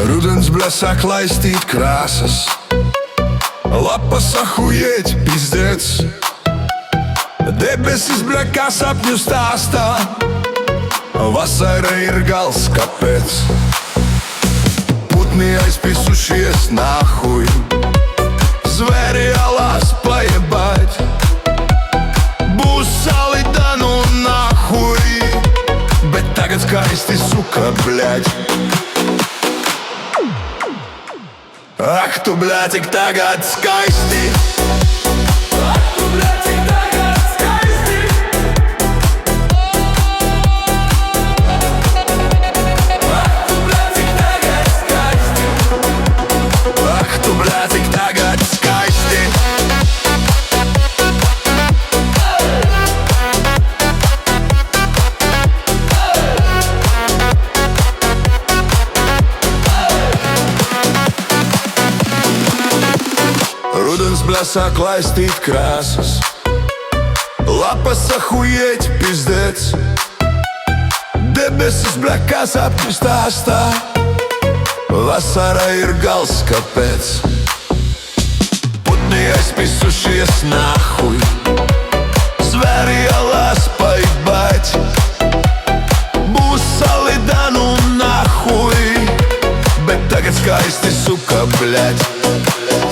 Rudens bļasāk laistīt krāsas, lapas ahujēt pizdēts. Debesis bļakā sapņu stāstā, vasara ir gals, kāpēc? Putni aizpisušies nahuj, zvēri alās pajebāt. Būs salida nu nahuj, bet tagad skaisti suka, bļaļ. Ak tu, bļaļ, cik tagad skaisti. Ak tu, bļaļ, cik tagad skaisti. Ak tu, bļaļ, cik tagad skaisti. Ak tu, bļaļ, cik tagad skaisti. Rudens bļasāk laistīt krāsas, lapas ahujēt pizdēts. Debesis bļakā sapņu stāstā, vasara ir gals, kāpēc? Putni aizpisušies nahuj, zvēri alās paibāt. Būs salida nu nahuj, bet tagad skaisti suka, bļaļ.